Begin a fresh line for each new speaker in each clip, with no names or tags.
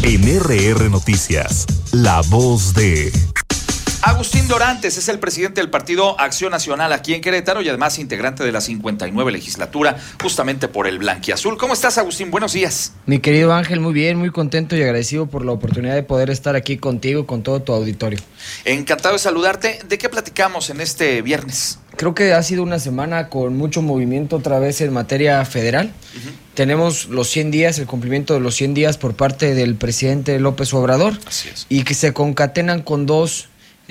En RR Noticias, la voz de...
Agustín Dorantes es el presidente del Partido Acción Nacional aquí en Querétaro y además integrante de la 59 legislatura, justamente por el blanquiazul. ¿Cómo estás, Agustín? Buenos días.
Mi querido Ángel, muy bien, muy contento y agradecido por la oportunidad de poder estar aquí contigo, con todo tu auditorio.
Encantado de saludarte. ¿De qué platicamos en este viernes?
Creo que ha sido una semana con mucho movimiento otra vez en materia federal. Tenemos los 100 días, el cumplimiento de los 100 días por parte del presidente López Obrador.
Así es.
Y que se concatenan con dos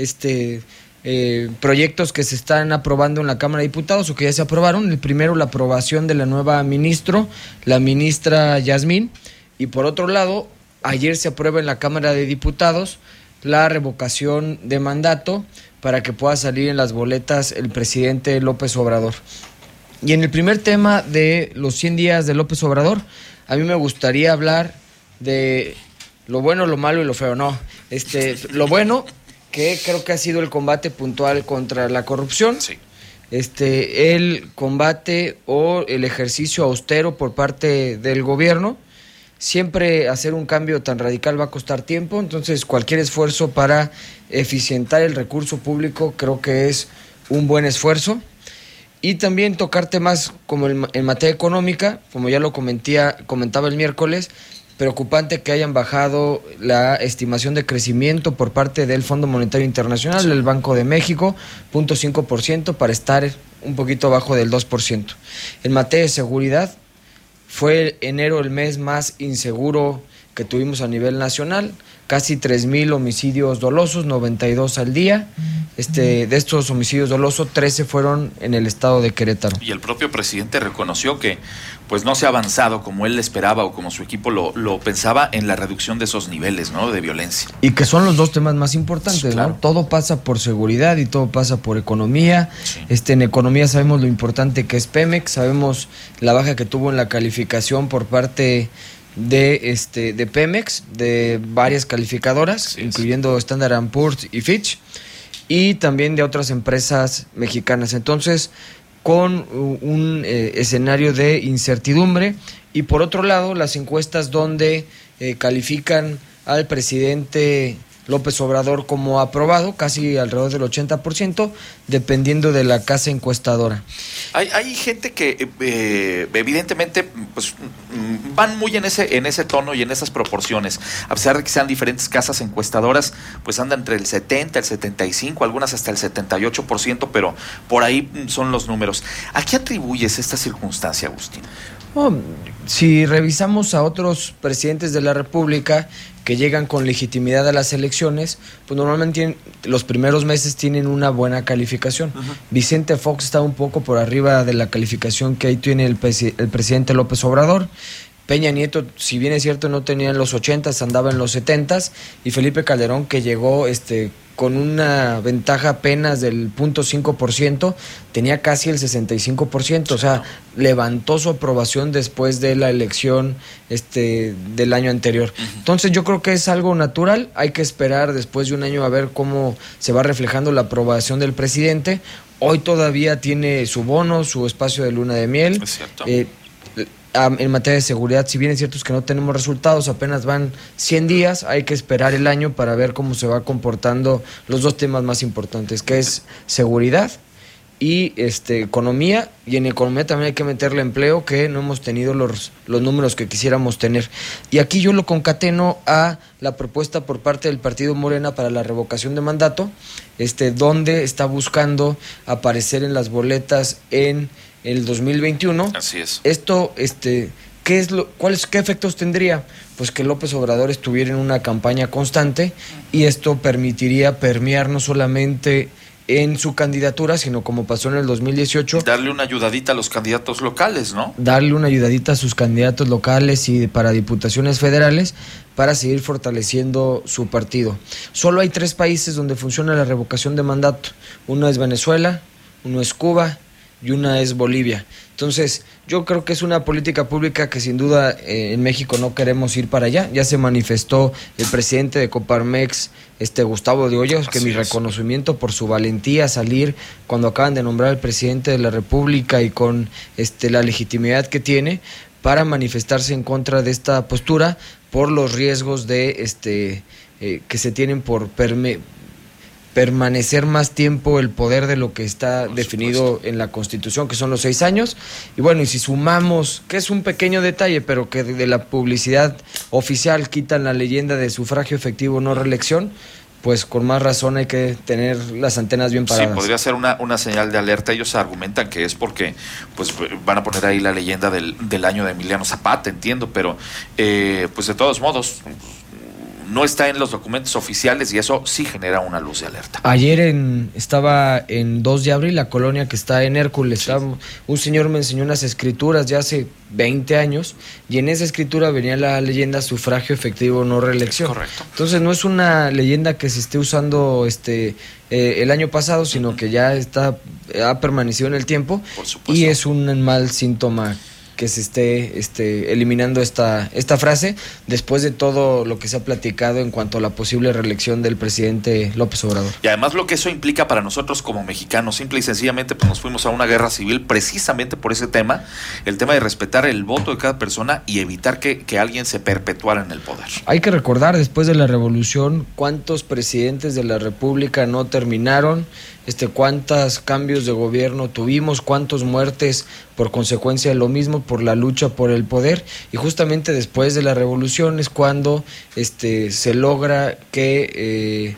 proyectos que se están aprobando en la Cámara de Diputados o que ya se aprobaron. El primero, la aprobación de la nueva la ministra Yasmín, y por otro lado, ayer se aprueba en la Cámara de Diputados la revocación de mandato para que pueda salir en las boletas el presidente López Obrador. Y en el primer tema de los 100 días de López Obrador, a mí me gustaría hablar de lo bueno, lo malo y lo feo. No, lo bueno, que creo que ha sido el combate puntual contra la corrupción.
Sí.
El combate o el ejercicio austero por parte del gobierno. Siempre hacer un cambio tan radical va a costar tiempo, entonces cualquier esfuerzo para eficientar el recurso público creo que es un buen esfuerzo. Y también tocar temas como en materia económica, como ya lo comentaba el miércoles, preocupante que hayan bajado la estimación de crecimiento por parte del Fondo Monetario Internacional, del Banco de México, 0.5% para estar un poquito abajo del 2%. En materia de seguridad, fue enero el mes más inseguro que tuvimos a nivel nacional, casi 3,000 homicidios dolosos, 92 al día. De estos homicidios dolosos, 13 fueron en el estado de Querétaro.
Y el propio presidente reconoció que pues no se ha avanzado como él esperaba o como su equipo lo pensaba en la reducción de esos niveles, ¿no?, de violencia.
Y que son los dos temas más importantes,
claro,
¿no? Todo pasa por seguridad y todo pasa por economía.
Sí.
En economía sabemos lo importante que es Pemex, sabemos la baja que tuvo en la calificación por parte de Pemex, de varias calificadoras, incluyendo Standard & Poor's y Fitch, y también de otras empresas mexicanas. Entonces, con un escenario de incertidumbre, y por otro lado, las encuestas donde califican al presidente López Obrador como aprobado, casi alrededor del 80%, dependiendo de la casa encuestadora.
Hay gente que evidentemente pues van muy en ese tono y en esas proporciones, a pesar de que sean diferentes casas encuestadoras, pues andan entre el 70, el 75, algunas hasta el 78%, pero por ahí son los números. ¿A qué atribuyes esta circunstancia, Agustín?
Si revisamos a otros presidentes de la República que llegan con legitimidad a las elecciones, pues normalmente los primeros meses tienen una buena calificación. Vicente Fox está un poco por arriba de la calificación que ahí tiene el presidente López Obrador. Peña Nieto, si bien es cierto, no tenía en los 80s, andaba en los 70s, y Felipe Calderón, que llegó con una ventaja apenas del 0.5%, tenía casi el 65%, o sea, levantó su aprobación después de la elección del año anterior. Entonces yo creo que es algo natural, hay que esperar después de un año a ver cómo se va reflejando la aprobación del presidente. Hoy todavía tiene su bono, su espacio de luna de miel.
Es cierto.
En materia de seguridad, si bien es cierto es que no tenemos resultados, apenas van 100 días, hay que esperar el año para ver cómo se va comportando los dos temas más importantes, que es seguridad y economía, y en economía también hay que meterle empleo, que no hemos tenido los números que quisiéramos tener. Y aquí yo lo concateno a la propuesta por parte del Partido Morena para la revocación de mandato, donde está buscando aparecer en las boletas en el 2021.
Así es.
Esto, ¿qué efectos tendría? Pues que López Obrador estuviera en una campaña constante, y esto permitiría permear no solamente en su candidatura, sino como pasó en el 2018.
Darle una ayudadita a los candidatos locales, ¿no?
Darle una ayudadita a sus candidatos locales y para diputaciones federales para seguir fortaleciendo su partido. Solo hay 3 países donde funciona la revocación de mandato. Uno es Venezuela, uno es Cuba y una es Bolivia. Entonces, yo creo que es una política pública que sin duda en México no queremos ir para allá. Ya se manifestó el presidente de Coparmex, Gustavo de Hoyos, que mi reconocimiento por su valentía a salir cuando acaban de nombrar al presidente de la República y con la legitimidad que tiene, para manifestarse en contra de esta postura por los riesgos de que se tienen por permanecer más tiempo el poder de lo que está definido en la Constitución, que son los 6 años. Y bueno, y si sumamos, que es un pequeño detalle, pero que de la publicidad oficial quitan la leyenda de sufragio efectivo no reelección, pues con más razón hay que tener las antenas bien paradas.
Sí, podría ser una señal de alerta. Ellos argumentan que es porque pues van a poner ahí la leyenda del año de Emiliano Zapata, entiendo, pero pues de todos modos no está en los documentos oficiales y eso sí genera una luz de alerta.
Ayer estaba en 2 de abril, la colonia que está en Hércules. Sí. Un señor me enseñó unas escrituras ya hace 20 años y en esa escritura venía la leyenda sufragio efectivo no reelección.
Correcto.
Entonces no es una leyenda que se esté usando el año pasado, sino que ya ha permanecido en el tiempo.
Por supuesto.
Y es un mal síntoma que se esté eliminando esta frase después de todo lo que se ha platicado en cuanto a la posible reelección del presidente López Obrador.
Y además lo que eso implica para nosotros como mexicanos, simple y sencillamente pues nos fuimos a una guerra civil precisamente por ese tema, el tema de respetar el voto de cada persona y evitar que alguien se perpetuara en el poder.
Hay que recordar, después de la revolución, cuántos presidentes de la República no terminaron, cuántos cambios de gobierno tuvimos, cuántas muertes por consecuencia de lo mismo, por la lucha por el poder, y justamente después de la revolución es cuando se logra que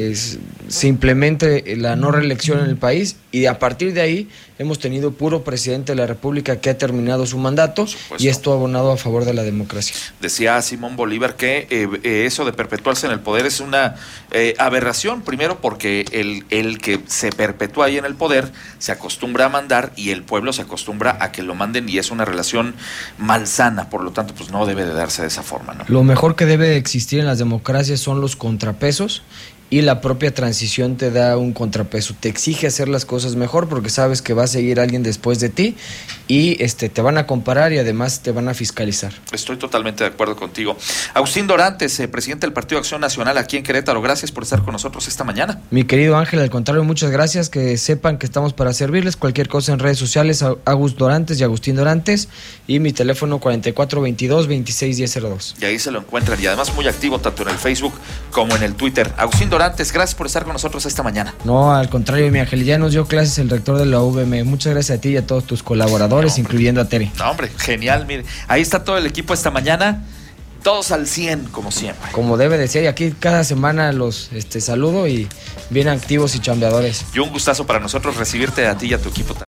se implemente la no reelección en el país, y a partir de ahí hemos tenido puro presidente de la República que ha terminado su mandato, y esto ha abonado a favor de la democracia.
Decía Simón Bolívar que eso de perpetuarse en el poder es una aberración, primero porque el que se perpetúa ahí en el poder se acostumbra a mandar y el pueblo se acostumbra a que lo manden, y es una relación malsana, por lo tanto pues no debe de darse de esa forma, ¿no?
Lo mejor que debe existir en las democracias son los contrapesos, y la propia transición te da un contrapeso, te exige hacer las cosas mejor porque sabes que va a seguir alguien después de ti y te van a comparar y además te van a fiscalizar.
Estoy totalmente de acuerdo contigo. Agustín Dorantes, presidente del Partido Acción Nacional aquí en Querétaro, gracias por estar con nosotros esta mañana.
Mi querido Ángel, al contrario, muchas gracias, que sepan que estamos para servirles, cualquier cosa en redes sociales, Agus Dorantes y Agustín Dorantes, y mi teléfono 4422-261002.
Y ahí se lo encuentran, y además muy activo tanto en el Facebook como en el Twitter. Agustín Dorantes, gracias por estar con nosotros esta mañana.
No, al contrario, mi Ángel, ya nos dio clases el rector de la UVM. Muchas gracias a ti y a todos tus colaboradores, incluyendo a Tere.
No, hombre, genial, mire, ahí está todo el equipo esta mañana, todos al 100, como siempre.
Como debe de ser, y aquí cada semana los saludo y bien activos y chambeadores.
Y un gustazo para nosotros recibirte a ti y a tu equipo también.